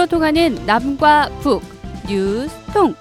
뉴스로 통하는 남과 북 뉴스통.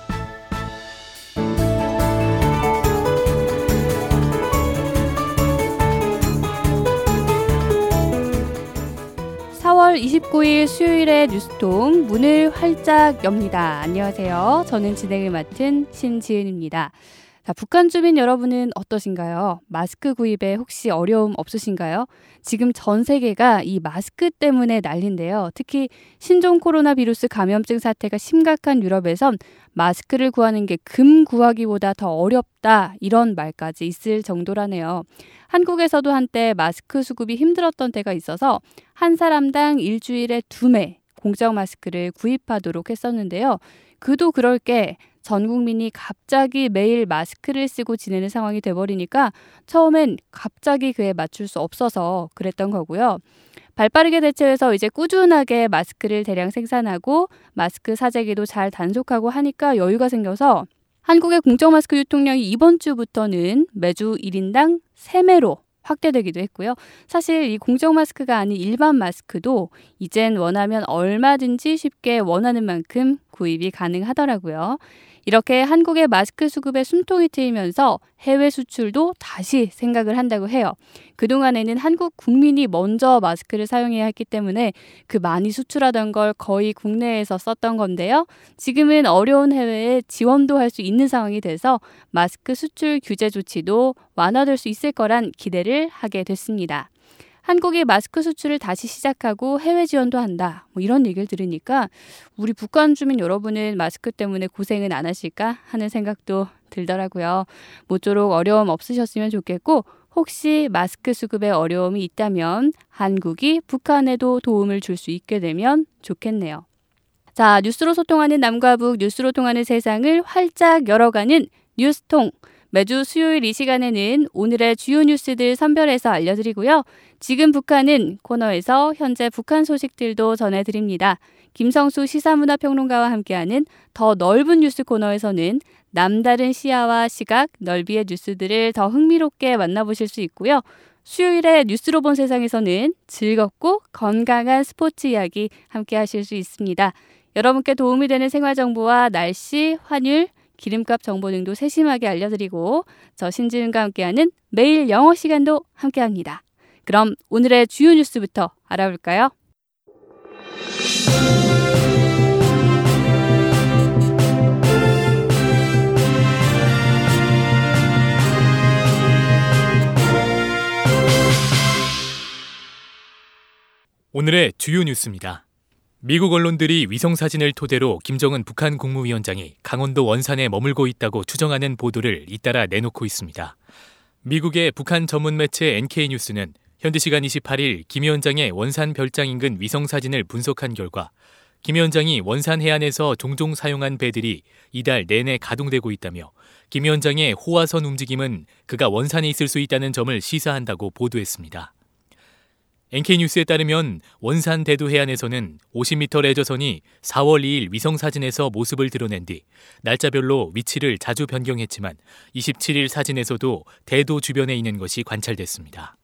(4월 29일) 수요일의 뉴스통 문을 활짝 엽니다. 안녕하세요. 저는 진행을 맡은 신지은입니다. 자, 북한 주민 여러분은 어떠신가요? 마스크 구입에 혹시 어려움 없으신가요? 지금 전 세계가 이 마스크 때문에 난리인데요. 특히 신종 코로나 바이러스 감염증 사태가 심각한 유럽에선 마스크를 구하는 게 금 구하기보다 더 어렵다, 이런 말까지 있을 정도라네요. 한국에서도 한때 마스크 수급이 힘들었던 때가 있어서 한 사람당 일주일에 2매 공적 마스크를 구입하도록 했었는데요. 그도 그럴 게 전 국민이 갑자기 매일 마스크를 쓰고 지내는 상황이 돼버리니까 처음엔 갑자기 그에 맞출 수 없어서 그랬던 거고요. 발빠르게 대처해서 이제 꾸준하게 마스크를 대량 생산하고 마스크 사재기도 잘 단속하고 하니까 여유가 생겨서 한국의 공적 마스크 유통량이 이번 주부터는 매주 1인당 3매로 확대되기도 했고요. 사실 이 공적 마스크가 아닌 일반 마스크도 이젠 원하면 얼마든지 쉽게 원하는 만큼 구입이 가능하더라고요. 이렇게 한국의 마스크 수급에 숨통이 트이면서 해외 수출도 다시 생각을 한다고 해요. 그동안에는 한국 국민이 먼저 마스크를 사용해야 했기 때문에 그 많이 수출하던 걸 거의 국내에서 썼던 건데요. 지금은 어려운 해외에 지원도 할 수 있는 상황이 돼서 마스크 수출 규제 조치도 완화될 수 있을 거란 기대를 하게 됐습니다. 한국이 마스크 수출을 다시 시작하고 해외 지원도 한다, 이런 얘기를 들으니까 우리 북한 주민 여러분은 마스크 때문에 고생은 안 하실까 하는 생각도 들더라고요. 모쪼록 어려움 없으셨으면 좋겠고, 혹시 마스크 수급에 어려움이 있다면 한국이 북한에도 도움을 줄 수 있게 되면 좋겠네요. 자, 뉴스로 소통하는 남과 북, 뉴스로 통하는 세상을 활짝 열어가는 뉴스통. 매주 수요일 이 시간에는 오늘의 주요 뉴스들 선별해서 알려드리고요. 지금 북한은 코너에서 현재 북한 소식들도 전해드립니다. 김성수 시사문화평론가와 함께하는 더 넓은 뉴스 코너에서는 남다른 시야와 시각, 넓이의 뉴스들을 더 흥미롭게 만나보실 수 있고요. 수요일에 뉴스로 본 세상에서는 즐겁고 건강한 스포츠 이야기 함께하실 수 있습니다. 여러분께 도움이 되는 생활정보와 날씨, 환율, 기름값 정보 등도 세심하게 알려드리고, 저 신지은과 함께하는 매일 영어 시간도 함께합니다. 그럼 오늘의 주요 뉴스부터 알아볼까요? 오늘의 주요 뉴스입니다. 미국 언론들이 위성사진을 토대로 김정은 북한 국무위원장이 강원도 원산에 머물고 있다고 추정하는 보도를 잇따라 내놓고 있습니다. 미국의 북한 전문 매체 NK뉴스는 현지 시간 28일 김 위원장의 원산 별장 인근 위성사진을 분석한 결과 김 위원장이 원산 해안에서 종종 사용한 배들이 이달 내내 가동되고 있다며 김 위원장의 호화선 움직임은 그가 원산에 있을 수 있다는 점을 시사한다고 보도했습니다. NK뉴스에 따르면 원산 대두 해안에서는 50m 레저선이 4월 2일 위성사진에서 모습을 드러낸 뒤 날짜별로 위치를 자주 변경했지만 27일 사진에서도 대도 주변에 있는 것이 관찰됐습니다.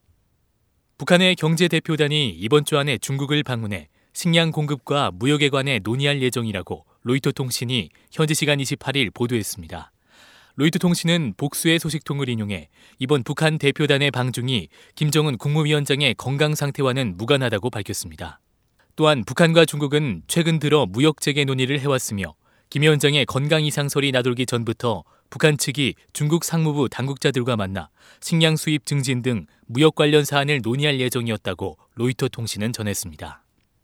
북한의 경제대표단이 이번 주 안에 중국을 방문해 식량 공급과 무역에 관해 논의할 예정이라고 로이터 통신이 현지 시간 28일 보도했습니다. 로이터 통신은 복수의 소식통을 인용해 이번 북한 대표단의 방중이 김정은 국무위원장의 건강 상태와는 무관하다고 밝혔습니다. 또한 북한과 중국은 최근 들어 무역 재개 논의를 해왔으며 김 위원장의 건강 이상설이 나돌기 전부터 북한 측이 중국 상무부 당국자들과 만나 식량 수입 증진 등 무역 관련 사안을 논의할 예정이었다고 로이터 통신은 전했습니다.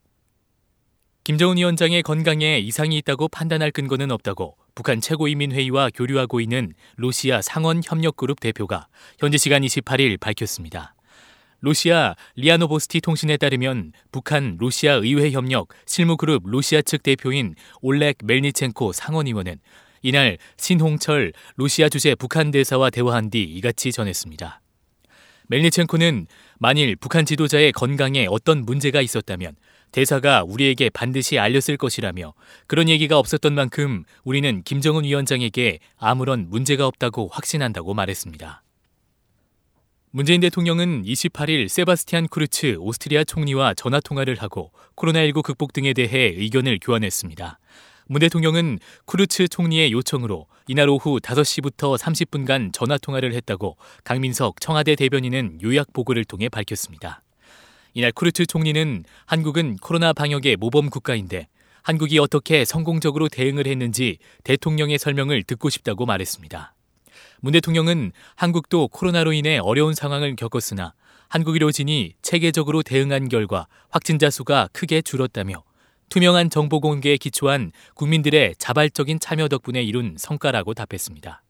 김정은 위원장의 건강에 이상이 있다고 판단할 근거는 없다고 북한 최고인민회의와 교류하고 있는 로시아 상원협력그룹 대표가 현지 시간 28일 밝혔습니다. 로시아 리아노보스티 통신에 따르면 북한 로시아 의회협력 실무그룹 로시아 측 대표인 올렉 멜니첸코 상원의원은 이날 신홍철 로시아 주재 북한 대사와 대화한 뒤 이같이 전했습니다. 멜니첸코는 만일 북한 지도자의 건강에 어떤 문제가 있었다면 대사가 우리에게 반드시 알렸을 것이라며 그런 얘기가 없었던 만큼 우리는 김정은 위원장에게 아무런 문제가 없다고 확신한다고 말했습니다. 문재인 대통령은 28일 세바스티안 쿠르츠 오스트리아 총리와 전화통화를 하고 코로나19 극복 등에 대해 의견을 교환했습니다. 문 대통령은 쿠르츠 총리의 요청으로 이날 오후 5시부터 30분간 전화통화를 했다고 강민석 청와대 대변인은 요약 보고를 통해 밝혔습니다. 이날 쿠르츠 총리는 한국은 코로나 방역의 모범 국가인데 한국이 어떻게 성공적으로 대응을 했는지 대통령의 설명을 듣고 싶다고 말했습니다. 문 대통령은 한국도 코로나로 인해 어려운 상황을 겪었으나 한국의료진이 체계적으로 대응한 결과 확진자 수가 크게 줄었다며 투명한 정보 공개에 기초한 국민들의 자발적인 참여 덕분에 이룬 성과라고 답했습니다.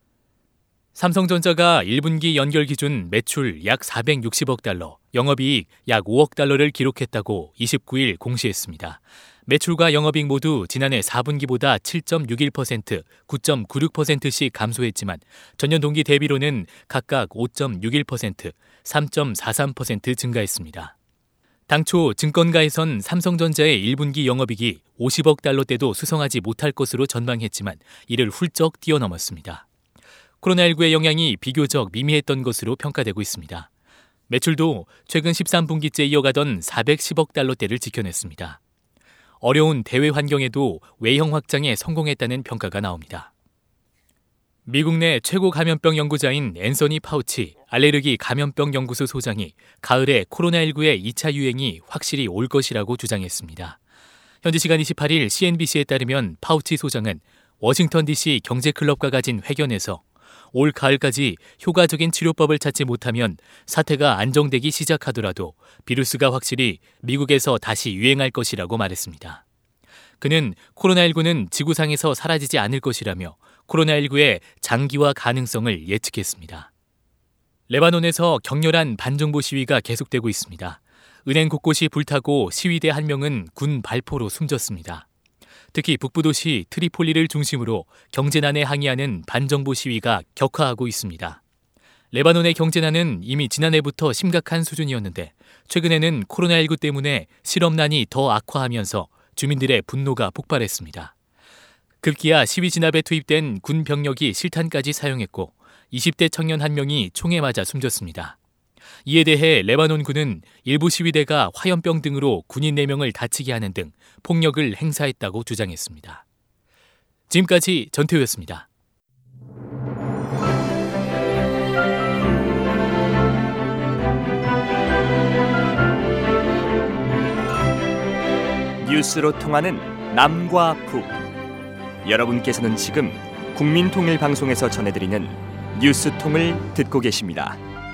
삼성전자가 1분기 연결 기준 매출 약 460억 달러, 영업이익 약 5억 달러를 기록했다고 29일 공시했습니다. 매출과 영업이익 모두 지난해 4분기보다 7.61%, 9.96%씩 감소했지만 전년 동기 대비로는 각각 5.61%, 3.43% 증가했습니다. 당초 증권가에선 삼성전자의 1분기 영업이익이 50억 달러대도 수성하지 못할 것으로 전망했지만 이를 훌쩍 뛰어넘었습니다. 코로나19의 영향이 비교적 미미했던 것으로 평가되고 있습니다. 매출도 최근 13분기째 이어가던 410억 달러대를 지켜냈습니다. 어려운 대외 환경에도 외형 확장에 성공했다는 평가가 나옵니다. 미국 내 최고 감염병 연구자인 앤서니 파우치 알레르기 감염병 연구소 소장이 가을에 코로나19의 2차 유행이 확실히 올 것이라고 주장했습니다. 현지 시간 28일 CNBC에 따르면 파우치 소장은 워싱턴 DC 경제클럽과 가진 회견에서 올 가을까지 효과적인 치료법을 찾지 못하면 사태가 안정되기 시작하더라도 비루스가 확실히 미국에서 다시 유행할 것이라고 말했습니다. 그는 코로나19는 지구상에서 사라지지 않을 것이라며 코로나19의 장기화 가능성을 예측했습니다. 레바논에서 격렬한 반정부 시위가 계속되고 있습니다. 은행 곳곳이 불타고 시위대 한 명은 군 발포로 숨졌습니다. 특히 북부 도시 트리폴리를 중심으로 경제난에 항의하는 반정부 시위가 격화하고 있습니다. 레바논의 경제난은 이미 지난해부터 심각한 수준이었는데 최근에는 코로나19 때문에 실업난이 더 악화하면서 주민들의 분노가 폭발했습니다. 급기야 시위 진압에 투입된 군 병력이 실탄까지 사용했고 20대 청년 한 명이 총에 맞아 숨졌습니다. 이에 대해 레바논군은 일부 시위대가 화염병 등으로 군인 4명을 다치게 하는 등 폭력을 행사했다고 주장했습니다. 지금까지 전태우였습니다. 뉴스로 통하는 남과 북. 여러분께서는 지금 국민통일방송에서 전해드리는 뉴스통을 듣고 계십니다.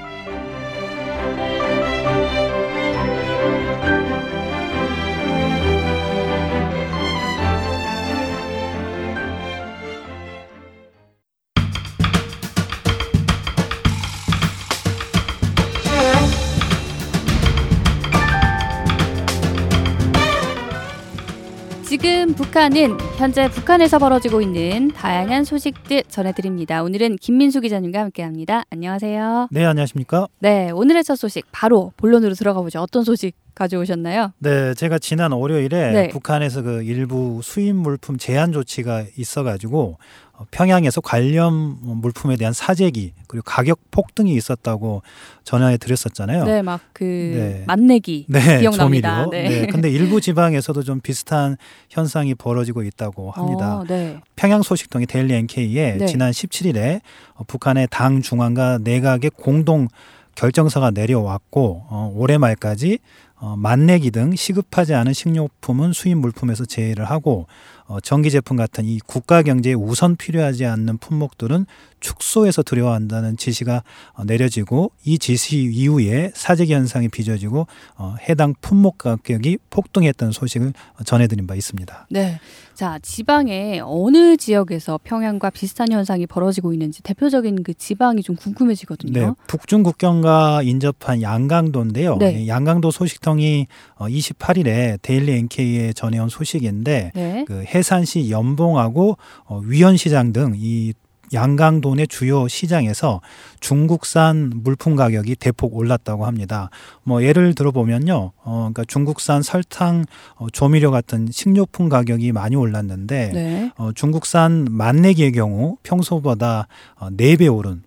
지금 북한은 현재 북한에서 벌어지고 있는 다양한 소식들 전해드립니다. 오늘은 김민수 기자님과 함께합니다. 안녕하세요. 네, 안녕하십니까? 네, 오늘의 첫 소식 바로 본론으로 들어가 보죠. 어떤 소식 가져오셨나요? 네, 제가 지난 월요일에 네. 북한에서 그 일부 수입 물품 제한 조치가 있어가지고 평양에서 관련 물품에 대한 사재기 그리고 가격 폭등이 있었다고 전해 드렸었잖아요. 네, 막 그 맛내기 기억납니다. 조미료. 네, 근데 일부 지방에서도 좀 비슷한 현상이 벌어지고 있다고 합니다. 네. 평양 소식통이 데일리 NK에 지난 17일에 북한의 당 중앙과 내각의 공동 결정서가 내려왔고 올해 말까지 맛내기 등 시급하지 않은 식료품은 수입 물품에서 제외를 하고 전기 제품 같은 이 국가 경제에 우선 필요하지 않는 품목들은 축소해서 들여야 한다는 지시가 내려지고 이 지시 이후에 사재기 현상이 빚어지고 해당 품목 가격이 폭등했다는 소식을 전해드린 바 있습니다. 네, 자 지방의 어느 지역에서 평양과 비슷한 현상이 벌어지고 있는지 대표적인 그 지방이 좀 궁금해지거든요. 네, 북중 국경과 인접한 양강도인데요. 네. 양강도 소식통이 28일에 데일리 NK에 전해온 소식인데 네. 그 해산시 연봉하고 위원시장 등 이 양강도 내 주요 시장에서 중국산 물품 가격이 대폭 올랐다고 합니다. 뭐 예를 들어보면요, 그러니까 중국산 설탕, 조미료 같은 식료품 가격이 많이 올랐는데 네. 중국산 맛내기의 경우 평소보다 4배 오른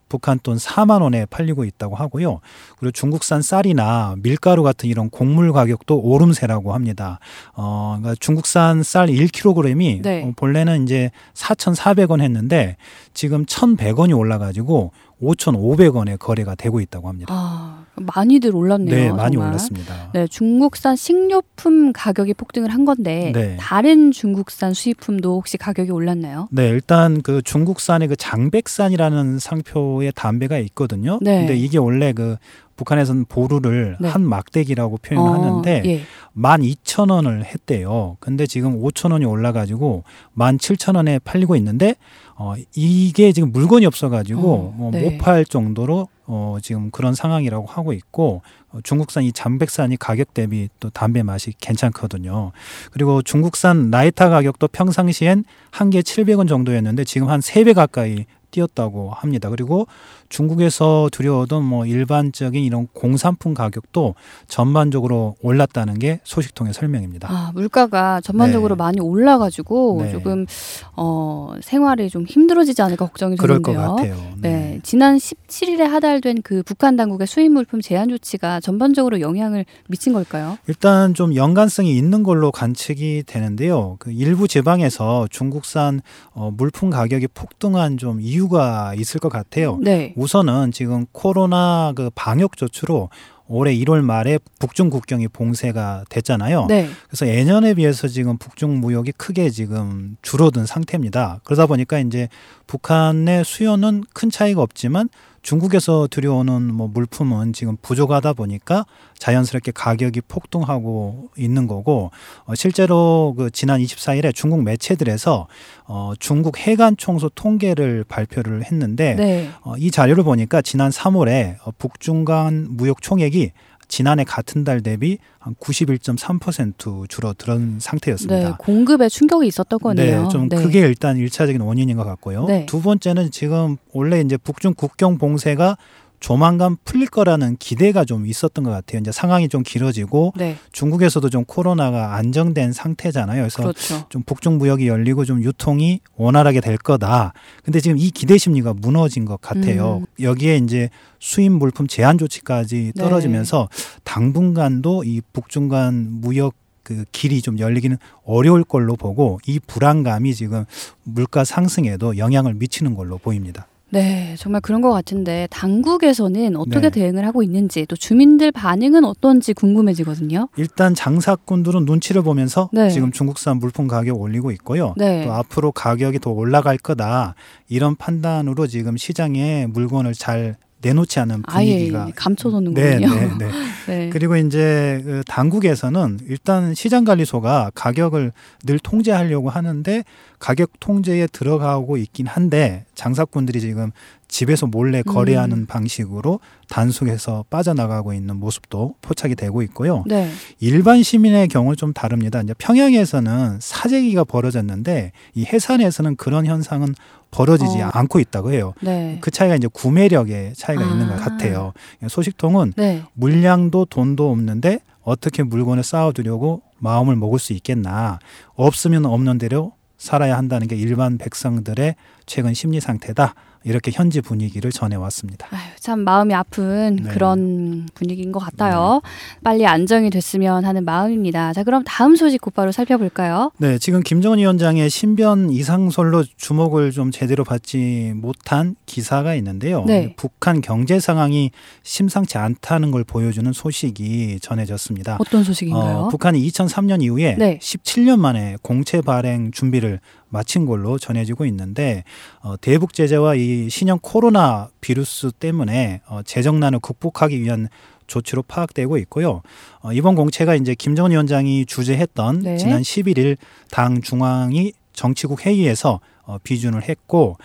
북한 돈 4만 원에 팔리고 있다고 하고요. 그리고 중국산 쌀이나 밀가루 같은 이런 곡물 가격도 오름세라고 합니다. 그러니까 중국산 쌀 1kg이 네. 본래는 이제 4,400원 했는데 지금 1,100원이 올라가지고 5,500원에 거래가 되고 있다고 합니다. 아, 많이들 올랐네요. 네, 많이 정말. 올랐습니다. 네, 중국산 식료품 가격이 폭등을 한 건데 네. 다른 중국산 수입품도 혹시 가격이 올랐나요? 네, 일단 그 중국산의 그 장백산이라는 상표의 담배가 있거든요. 네. 근데 이게 원래 그 북한에서는 보루를 네. 한 막대기라고 표현하는데 예. 12,000원을 했대요. 근데 지금 5,000원이 올라가지고 17,000원에 팔리고 있는데 이게 지금 물건이 없어가지고 네. 못 팔 정도로 지금 그런 상황이라고 하고 있고 중국산 이 장백산이 가격 대비 또 담배 맛이 괜찮거든요. 그리고 중국산 라이터 가격도 평상시엔 한 개 700원 정도였는데 지금 한 3배 가까이 뛰었다고 합니다. 그리고 중국에서 들여오던 뭐 일반적인 이런 공산품 가격도 전반적으로 올랐다는 게 소식통의 설명입니다. 아, 물가가 전반적으로 네. 많이 올라가지고 네. 조금 생활이 좀 힘들어지지 않을까 걱정이 그럴 되는데요. 것 같아요. 네, 지난 17일에 하달된 그 북한 당국의 수입 물품 제한 조치가 전반적으로 영향을 미친 걸까요? 일단 좀 연관성이 있는 걸로 관측이 되는데요. 그 일부 지방에서 중국산 물품 가격이 폭등한 좀 이유가 있을 것 같아요. 네. 우선은 지금 코로나 그 방역 조치로 올해 1월 말에 북중 국경이 봉쇄가 됐잖아요. 네. 그래서 예년에 비해서 지금 북중 무역이 크게 지금 줄어든 상태입니다. 그러다 보니까 이제 북한의 수요는 큰 차이가 없지만 중국에서 들여오는 뭐 물품은 지금 부족하다 보니까 자연스럽게 가격이 폭등하고 있는 거고 실제로 그 지난 24일에 중국 매체들에서 중국 해관 총수 통계를 발표를 했는데 네. 이 자료를 보니까 지난 3월에 북중 간 무역 총액이 지난해 같은 달 대비 한 91.3% 줄어든 상태였습니다. 네, 공급에 충격이 있었던 거네요. 네, 좀 네. 그게 일단 1차적인 원인인 것 같고요. 네. 두 번째는 지금 원래 이제 북중 국경 봉쇄가 조만간 풀릴 거라는 기대가 좀 있었던 것 같아요. 이제 상황이 좀 길어지고 네. 중국에서도 좀 코로나가 안정된 상태잖아요. 그래서 그렇죠. 좀 북중 무역이 열리고 좀 유통이 원활하게 될 거다. 근데 지금 이 기대 심리가 무너진 것 같아요. 여기에 이제 수입 물품 제한 조치까지 떨어지면서 당분간도 이 북중 간 무역 그 길이 좀 열리기는 어려울 걸로 보고 이 불안감이 지금 물가 상승에도 영향을 미치는 걸로 보입니다. 네, 정말 그런 것 같은데 당국에서는 어떻게 네. 대응을 하고 있는지 또 주민들 반응은 어떤지 궁금해지거든요. 일단 장사꾼들은 눈치를 보면서 네. 지금 중국산 물품 가격 올리고 있고요. 네. 또 앞으로 가격이 더 올라갈 거다 이런 판단으로 지금 시장에 물건을 잘 내놓지 않은 분위기가 아예 감춰놓는군요. 네. 네. 그리고 이제 그 당국에서는 일단 시장관리소가 가격을 늘 통제하려고 하는데 가격 통제에 들어가고 있긴 한데 장사꾼들이 지금 집에서 몰래 거래하는 방식으로 단속에서 빠져나가고 있는 모습도 포착이 되고 있고요. 네. 일반 시민의 경우는 좀 다릅니다. 이제 평양에서는 사재기가 벌어졌는데 이 해산에서는 그런 현상은 벌어지지 않고 있다고 해요. 네. 그 차이가 이제 구매력의 차이가 있는 것 같아요. 소식통은 네. 물량도 돈도 없는데 어떻게 물건을 쌓아두려고 마음을 먹을 수 있겠나. 없으면 없는 대로 살아야 한다는 게 일반 백성들의 최근 심리 상태다. 이렇게 현지 분위기를 전해왔습니다. 아유, 참 마음이 아픈 네. 그런 분위기인 것 같아요. 빨리 안정이 됐으면 하는 마음입니다. 자, 그럼 다음 소식 곧바로 살펴볼까요? 네, 지금 김정은 위원장의 신변 이상설로 주목을 좀 제대로 받지 못한 기사가 있는데요. 네. 북한 경제 상황이 심상치 않다는 걸 보여주는 소식이 전해졌습니다. 어떤 소식인가요? 북한이 2003년 이후에 네. 17년 만에 공채 발행 준비를 마친 걸로 전해지고 있는데 대북 제재와 이 신형 코로나 비루스 때문에 재정난을 극복하기 위한 조치로 파악되고 있고요. 이번 공채가 이제 김정은 위원장이 주재했던 네. 지난 11일 당 중앙위 정치국 회의에서 비준을 했고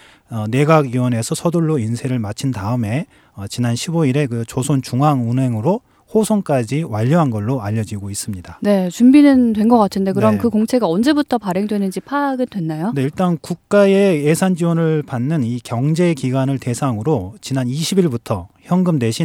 내각위원회에서 서둘러 인쇄를 마친 다음에 지난 15일에 그 조선중앙은행으로 호송까지 완료한 걸로 알려지고 있습니다. 네, 준비는 된 것 같은데 그럼 네. 그 공채가 언제부터 발행되는지 파악은 됐나요? 네, 일단 국가의 예산 지원을 받는 이 경제 기관을 대상으로 지난 20일부터 현금 대신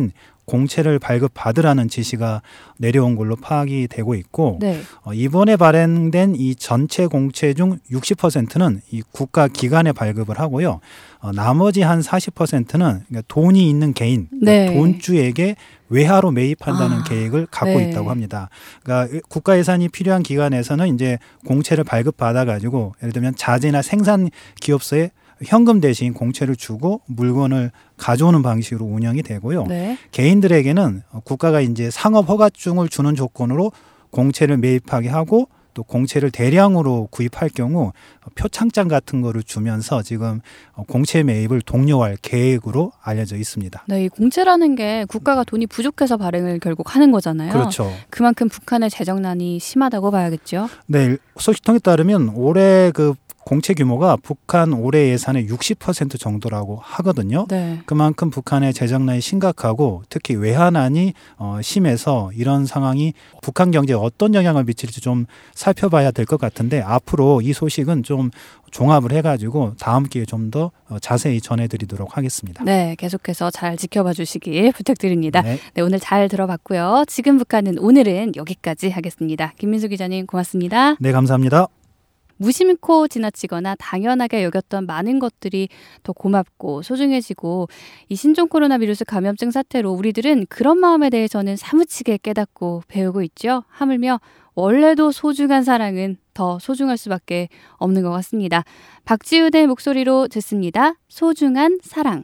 공채를 발급받으라는 지시가 내려온 걸로 파악이 되고 있고 네. 이번에 발행된 이 전체 공채 중 60%는 이 국가 기관에 발급을 하고요. 나머지 한 40%는 그러니까 돈이 있는 개인, 그러니까 돈주에게 외화로 매입한다는 계획을 갖고 있다고 합니다. 그러니까 국가 예산이 필요한 기관에서는 이제 공채를 발급받아 가지고 예를 들면 자재나 생산 기업소에 현금 대신 공채를 주고 물건을 가져오는 방식으로 운영이 되고요. 네. 개인들에게는 국가가 이제 상업 허가증을 주는 조건으로 공채를 매입하게 하고 또 공채를 대량으로 구입할 경우 표창장 같은 거를 주면서 지금 공채 매입을 독려할 계획으로 알려져 있습니다. 네, 이 공채라는 게 국가가 돈이 부족해서 발행을 결국 하는 거잖아요. 그렇죠. 그만큼 북한의 재정난이 심하다고 봐야겠죠. 네, 소식통에 따르면 올해 그 공채 규모가 북한 올해 예산의 60% 정도라고 하거든요. 네. 그만큼 북한의 재정난이 심각하고 특히 외환난이 심해서 이런 상황이 북한 경제에 어떤 영향을 미칠지 좀 살펴봐야 될 것 같은데 앞으로 이 소식은 좀 종합을 해가지고 다음 기회에 좀 더 자세히 전해드리도록 하겠습니다. 네, 계속해서 잘 지켜봐 주시길 부탁드립니다. 네. 네, 오늘 잘 들어봤고요. 지금 북한은 오늘은 여기까지 하겠습니다. 김민수 기자님 고맙습니다. 네, 감사합니다. 무심코 지나치거나 당연하게 여겼던 많은 것들이 더 고맙고 소중해지고 이 신종 코로나 바이러스 감염증 사태로 우리들은 그런 마음에 대해서는 사무치게 깨닫고 배우고 있죠. 하물며 원래도 소중한 사랑은 더 소중할 수밖에 없는 것 같습니다. 박지훈의 목소리로 듣습니다. 소중한 사랑.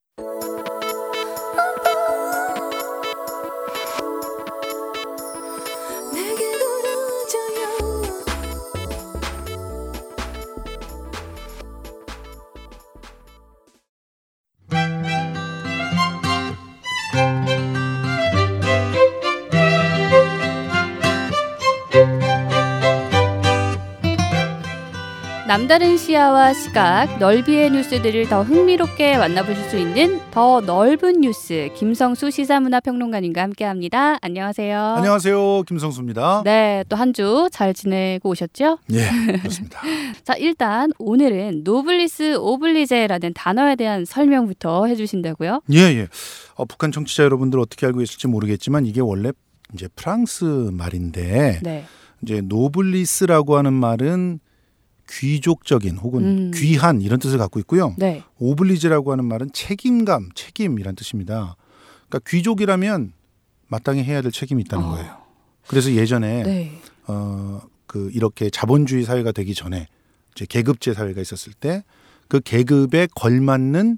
남다른 시야와 시각, 넓이의 뉴스들을 더 흥미롭게 만나보실 수 있는 더 넓은 뉴스, 김성수 시사문화평론가님과 함께합니다. 안녕하세요. 안녕하세요. 김성수입니다. 네, 또 한 주 잘 지내고 오셨죠? 예, 그렇습니다. 자, 일단 오늘은 노블리스 오블리제라는 단어에 대한 설명부터 해주신다고요? 예. 북한 청취자 여러분들 어떻게 알고 계실지 모르겠지만 이게 원래 이제 프랑스 말인데 네. 이제 노블리스라고 하는 말은 귀족적인 혹은 귀한 이런 뜻을 갖고 있고요. 네. 오블리제라고 하는 말은 책임감, 책임이란 뜻입니다. 그러니까 귀족이라면 마땅히 해야 될 책임이 있다는 거예요. 그래서 예전에 네. 이렇게 자본주의 사회가 되기 전에 이제 계급제 사회가 있었을 때 그 계급에 걸맞는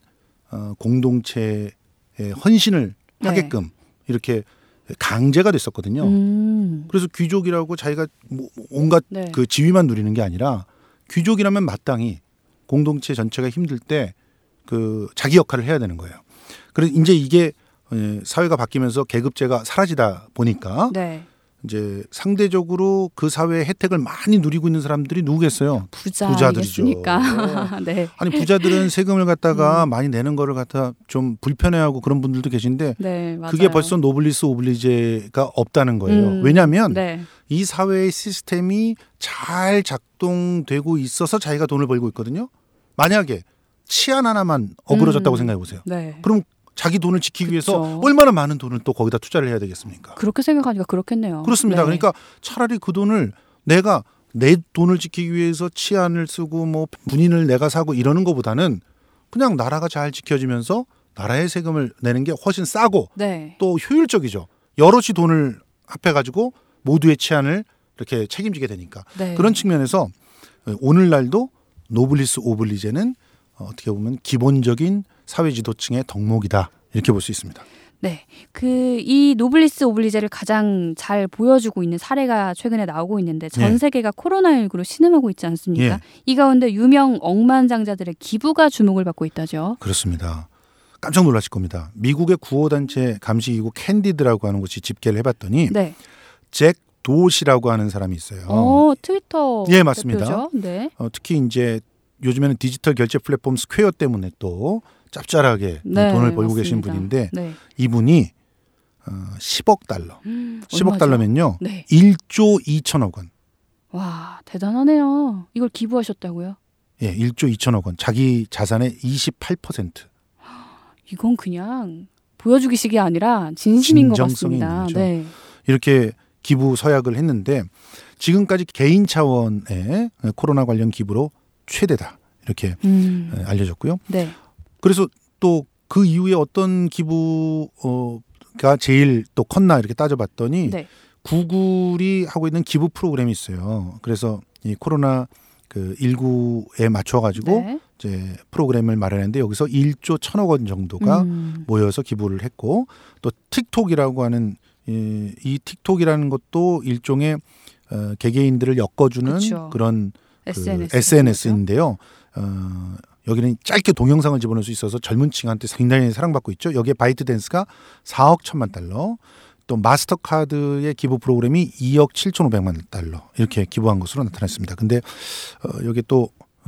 공동체에 헌신을 하게끔 이렇게 강제가 됐었거든요. 그래서 귀족이라고 자기가 온갖 네. 그 지위만 누리는 게 아니라 귀족이라면 마땅히 공동체 전체가 힘들 때 그 자기 역할을 해야 되는 거예요. 그래서 이제 이게 사회가 바뀌면서 계급제가 사라지다 보니까 네. 이제 상대적으로 그 사회의 혜택을 많이 누리고 있는 사람들이 누구겠어요? 부자들이죠. 네. 아니 부자들은 세금을 갖다가 많이 내는 거를 갖다 좀 불편해하고 그런 분들도 계신데 네, 맞아요. 그게 벌써 노블리스 오블리제가 없다는 거예요. 왜냐하면 네. 이 사회의 시스템이 잘 작동되고 있어서 자기가 돈을 벌고 있거든요. 만약에 치안 하나만 어그러졌다고 생각해 보세요. 네. 그럼 자기 돈을 지키기 위해서 그쵸. 얼마나 많은 돈을 또 거기다 투자를 해야 되겠습니까? 그렇게 생각하니까 그렇겠네요. 그렇습니다. 네. 그러니까 차라리 그 돈을 내가 내 돈을 지키기 위해서 치안을 쓰고 뭐 군인을 내가 사고 이러는 것보다는 그냥 나라가 잘 지켜지면서 나라의 세금을 내는 게 훨씬 싸고 네. 또 효율적이죠. 여럿이 돈을 합해가지고 모두의 치안을 이렇게 책임지게 되니까. 네. 그런 측면에서 오늘날도 노블리스 오블리제는 어떻게 보면 기본적인 사회 지도층의 덕목이다. 이렇게 볼 수 있습니다. 네. 이 노블리스 오블리제를 가장 잘 보여주고 있는 사례가 최근에 나오고 있는데 전 세계가 코로나19로 신음하고 있지 않습니까? 예. 이 가운데 유명 억만장자들의 기부가 주목을 받고 있다죠. 그렇습니다. 깜짝 놀라실 겁니다. 미국의 구호단체 감시기구 캔디드라고 하는 곳이 집계를 해봤더니 네. 잭 도시라고 하는 사람이 있어요. 트위터 예, 맞습니다. 대표죠. 네. 특히 이제 요즘에는 디지털 결제 플랫폼 스퀘어 때문에 또 짭짤하게 네, 돈을 벌고 맞습니다. 계신 분인데 네. 이분이 10억 달러. 10억 달러면요. 네. 1조 2천억 원. 와, 대단하네요. 이걸 기부하셨다고요? 예, 1조 2천억 원. 자기 자산의 28%. 이건 그냥 보여주기식이 아니라 진심인 것 진정성이 같습니다. 있는 거죠. 네. 이렇게 기부 서약을 했는데 지금까지 개인 차원의 코로나 관련 기부로 최대다 이렇게 알려졌고요. 네. 그래서 또 그 이후에 어떤 기부가 제일 또 컸나 이렇게 따져봤더니 네. 구글이 하고 있는 기부 프로그램이 있어요. 그래서 이 코로나 그 19에 맞춰가지고 네. 이제 프로그램을 마련했는데 여기서 1조 1,000억 원 정도가 모여서 기부를 했고 또 틱톡이라고 하는 이 틱톡이라는 것도 일종의 개개인들을 엮어주는 그쵸. 그런 SNS SNS인데요. 여기는 짧게 동영상을 집어넣을 수 있어서 젊은 층한테 굉장히 사랑받고 있죠. 여기에 바이트댄스가 4억 1천만 달러, 또 마스터카드의 기부 프로그램이 2억 7,500만 달러 이렇게 기부한 것으로 나타났습니다. 근데 여기 또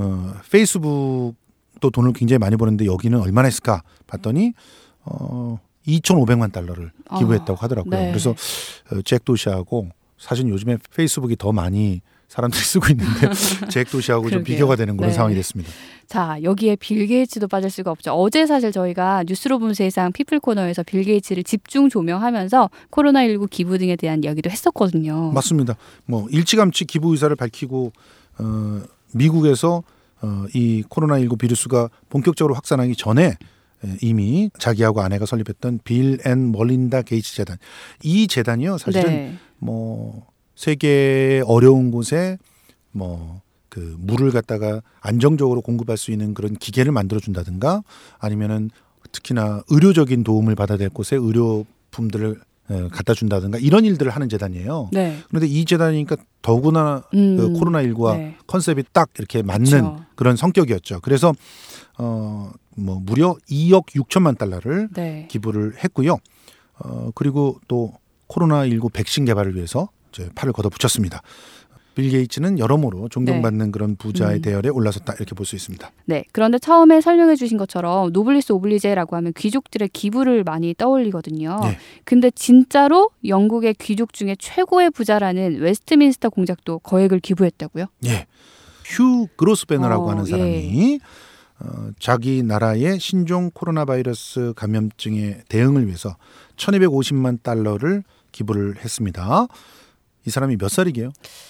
페이스북도 돈을 굉장히 많이 버는데 여기는 얼마나 했을까 봤더니 2,500만 달러를 기부했다고 하더라고요. 네. 그래서 잭 도시하고 사실 요즘에 페이스북이 더 많이 사람들이 쓰고 있는데 잭 도시하고 좀 그러게요. 비교가 되는 그런 네. 상황이 됐습니다. 자, 여기에 빌 게이츠도 빠질 수가 없죠. 어제 사실 저희가 뉴스로 본 세상 피플 코너에서 빌 게이츠를 집중 조명하면서 코로나19 기부 등에 대한 이야기도 했었거든요. 맞습니다. 뭐 일찌감치 기부 의사를 밝히고 미국에서 이 코로나19 비루스가 본격적으로 확산하기 전에 이미 자기하고 아내가 설립했던 빌 앤 멀린다 게이츠 재단. 이 재단이요. 사실은 네. 뭐 세계의 어려운 곳에 뭐 그 물을 갖다가 안정적으로 공급할 수 있는 그런 기계를 만들어 준다든가 아니면은 특히나 의료적인 도움을 받아야 될 곳에 의료품들을 갖다 준다든가 이런 일들을 하는 재단이에요. 네. 그런데 이 재단이니까 더구나 그 코로나19와 네. 컨셉이 딱 이렇게 맞는 그쵸. 그런 성격이었죠. 그래서 뭐 무려 2억 6천만 달러를 네. 기부를 했고요. 그리고 또 코로나19 백신 개발을 위해서 이제 팔을 걷어붙였습니다. 빌 게이츠는 여러모로 존경받는 그런 부자의 대열에 올라섰다 이렇게 볼 수 있습니다. 네. 그런데 처음에 설명해 주신 것처럼 노블리스 오블리제라고 하면 귀족들의 기부를 많이 떠올리거든요. 네. 근데 진짜로 영국의 귀족 중에 최고의 부자라는 웨스트민스터 공작도 거액을 기부했다고요? 예. 휴 그로스배너라고 하는 예. 사람이 자기 나라의 신종 코로나 바이러스 감염증에 대응을 위해서 1,250만 달러를 기부를 했습니다. 이 사람이 몇 살이게요?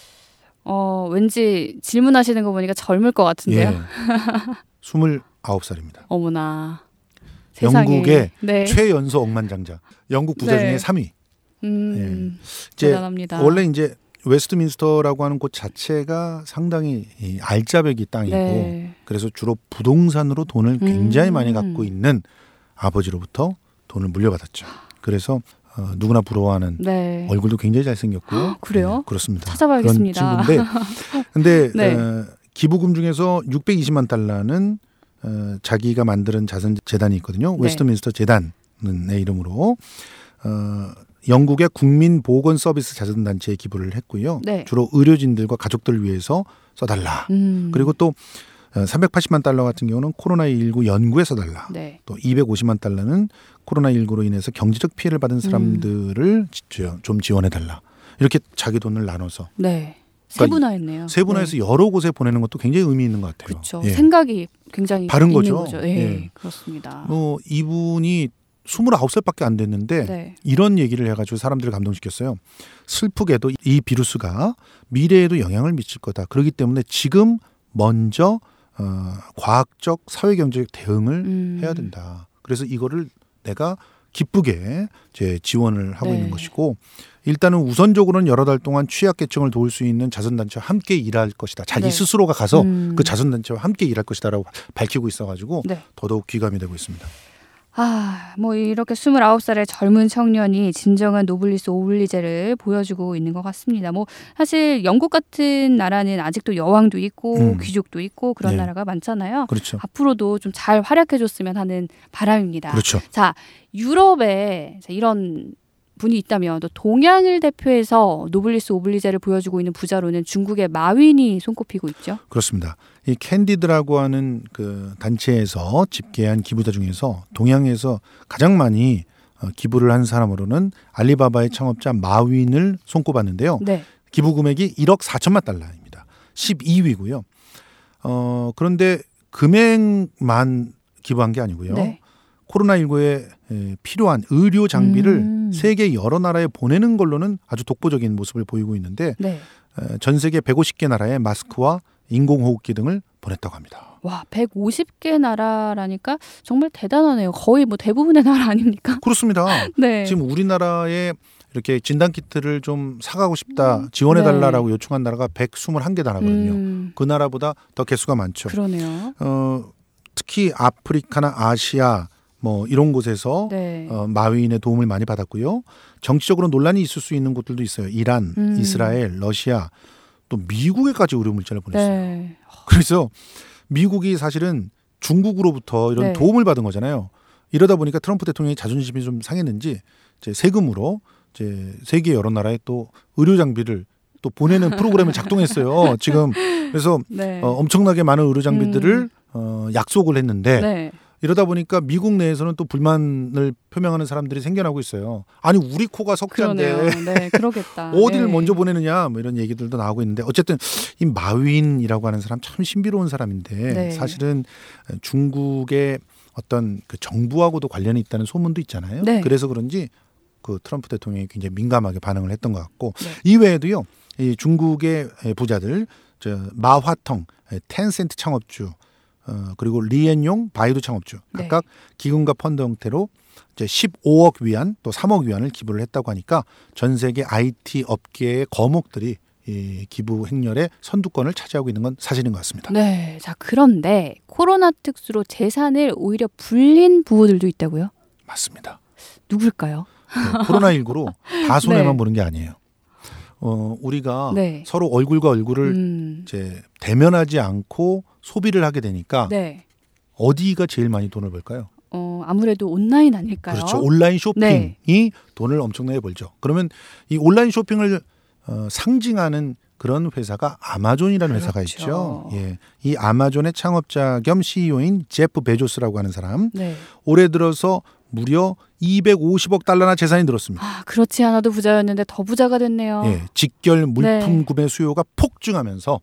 왠지 질문하시는 거 보니까 젊을 것 같은데요. 예. 29살입니다. 어머나. 세상에. 영국의 네. 최연소 억만장자. 영국 부자 네. 중에 3위. 이제 대단합니다. 원래 이제 웨스트민스터라고 하는 곳 자체가 상당히 이 알짜배기 땅이고 네. 그래서 주로 부동산으로 돈을 굉장히 많이 갖고 있는 아버지로부터 돈을 물려받았죠. 그래서 누구나 부러워하는 네. 얼굴도 굉장히 잘생겼고 그래요? 네, 그렇습니다. 찾아봐야겠습니다. 그런 친구인데 근데 네. 기부금 중에서 620만 달러는 자기가 만드는 자선재단이 있거든요. 네. 웨스트민스터 재단의 이름으로 영국의 국민보건서비스 자선단체에 기부를 했고요. 네. 주로 의료진들과 가족들을 위해서 써달라. 그리고 또 380만 달러 같은 경우는 코로나19 연구에 써달라. 네. 또 250만 달러는 코로나19로 인해서 경제적 피해를 받은 사람들을 좀 지원해달라. 이렇게 자기 돈을 나눠서. 네. 그러니까 세분화했네요. 세분화해서 네. 여러 곳에 보내는 것도 굉장히 의미 있는 것 같아요. 그렇죠. 예. 생각이 굉장히 바른 있는 거죠. 네, 예. 그렇습니다. 이분이 29살밖에 안 됐는데 네. 이런 얘기를 해가지고 사람들을 감동시켰어요. 슬프게도 이 비루스가 미래에도 영향을 미칠 거다. 그렇기 때문에 지금 먼저 과학적 사회경제적 대응을 해야 된다. 그래서 이거를 내가 기쁘게 이제 지원을 하고 네. 있는 것이고 일단은 우선적으로는 여러 달 동안 취약계층을 도울 수 있는 자선단체와 함께 일할 것이다. 자기 네. 스스로가 가서 그 자선단체와 함께 일할 것이다라고 밝히고 있어가지고 네. 더더욱 귀감이 되고 있습니다. 뭐 이렇게 29살의 젊은 청년이 진정한 노블리스 오블리제를 보여주고 있는 것 같습니다. 뭐 사실 영국 같은 나라는 아직도 여왕도 있고 귀족도 있고 그런 네. 나라가 많잖아요. 그렇죠. 앞으로도 좀 잘 활약해줬으면 하는 바람입니다. 그렇죠. 자, 유럽에 이런 분이 있다면 또 동양을 대표해서 노블리스 오블리제를 보여주고 있는 부자로는 중국의 마윈이 손꼽히고 있죠. 그렇습니다. 이 캔디드라고 하는 그 단체에서 집계한 기부자 중에서 동양에서 가장 많이 기부를 한 사람으로는 알리바바의 창업자 마윈을 손꼽았는데요. 네. 기부 금액이 1억 4천만 달러입니다. 12위고요. 그런데 금액만 기부한 게 아니고요. 네. 코로나19에 필요한 의료 장비를 세계 여러 나라에 보내는 걸로는 아주 독보적인 모습을 보이고 있는데 네. 전 세계 150개 나라에 마스크와 인공호흡기 등을 보냈다고 합니다. 와, 150개 나라라니까 정말 대단하네요. 거의 뭐 대부분의 나라 아닙니까? 그렇습니다. 네. 지금 우리나라에 이렇게 진단키트를 좀 사가고 싶다, 지원해달라고 요청한 나라가 121개 나라거든요. 그 나라보다 더 개수가 많죠. 그러네요. 특히 아프리카나 아시아 뭐 이런 곳에서 네. 마윈의 도움을 많이 받았고요. 정치적으로 논란이 있을 수 있는 곳들도 있어요. 이란, 이스라엘, 러시아, 또 미국에까지 의료 물자를 보냈어요. 네. 그래서 미국이 사실은 중국으로부터 이런 네. 도움을 받은 거잖아요. 이러다 보니까 트럼프 대통령이 자존심이 좀 상했는지 이제 세금으로 이제 세계 여러 나라에 또 의료 장비를 또 보내는 프로그램을 작동했어요. 지금 그래서 네. 엄청나게 많은 의료 장비들을 약속을 했는데 네. 이러다 보니까 미국 내에서는 또 불만을 표명하는 사람들이 생겨나고 있어요. 아니 우리 코가 석자인데 그러네요. 네, 그러겠다. 어디를 네. 먼저 보내느냐 뭐 이런 얘기들도 나오고 있는데 어쨌든 이 마윈이라고 하는 사람 참 신비로운 사람인데 네. 사실은 중국의 어떤 그 정부하고도 관련이 있다는 소문도 있잖아요. 네. 그래서 그런지 그 트럼프 대통령이 굉장히 민감하게 반응을 했던 것 같고 네. 이외에도요. 이 중국의 부자들 마화텅 텐센트 창업주 그리고 리엔용 바이두 창업주 각각 기금과 펀드 형태로 이제 15억 위안 또 3억 위안을 기부를 했다고 하니까 전 세계 IT 업계의 거목들이 이 기부 행렬의 선두권을 차지하고 있는 건 사실인 것 같습니다. 네. 자, 그런데 코로나 특수로 재산을 오히려 불린 부부들도 있다고요? 맞습니다. 누굴까요? 네, 코로나19로 다 손해만 네. 보는 게 아니에요. 우리가 네. 서로 얼굴과 얼굴을 이제 대면하지 않고 소비를 하게 되니까 네. 어디가 제일 많이 돈을 벌까요? 아무래도 온라인 아닐까요? 그렇죠. 온라인 쇼핑이 네. 돈을 엄청나게 벌죠. 그러면 이 온라인 쇼핑을 상징하는 그런 회사가 아마존이라는 그렇죠. 회사가 있죠. 예, 이 아마존의 창업자 겸 CEO인 제프 베조스라고 하는 사람 네. 올해 들어서 무려 250억 달러나 재산이 늘었습니다. 아, 그렇지 않아도 부자였는데 더 부자가 됐네요. 예, 직결 물품 네. 구매 수요가 폭증하면서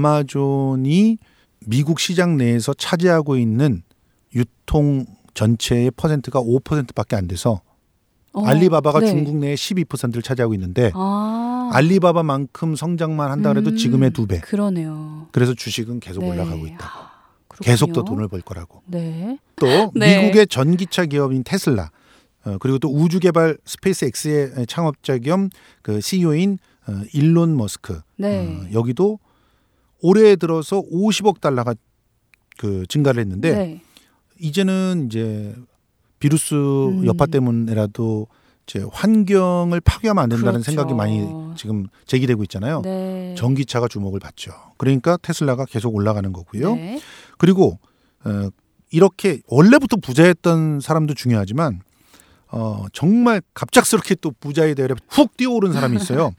아마존이 미국 시장 내에서 차지하고 있는 유통 전체의 퍼센트가 5%밖에 안 돼서 알리바바가 네. 중국 내에 12%를 차지하고 있는데 아, 알리바바만큼 성장만 한다 그래도 지금의 2배. 그러네요. 그래서 주식은 계속 네. 올라가고 있다고. 아, 계속 더 그렇군요. 돈을 벌 거라고. 네. 또 네. 미국의 전기차 기업인 테슬라 그리고 또 우주개발 스페이스X의 창업자 겸 그 CEO인 일론 머스크 네. 여기도 올해 들어서 50억 달러가 그 증가를 했는데 네. 이제는 이제 비루스 여파 때문에라도 이제 환경을 파괴하면 안 된다는 그렇죠. 생각이 많이 지금 제기되고 있잖아요. 네. 전기차가 주목을 받죠. 그러니까 테슬라가 계속 올라가는 거고요. 네. 그리고 이렇게 원래부터 부자였던 사람도 중요하지만 정말 갑작스럽게 또 부자의 대열에 훅 뛰어오른 사람이 있어요.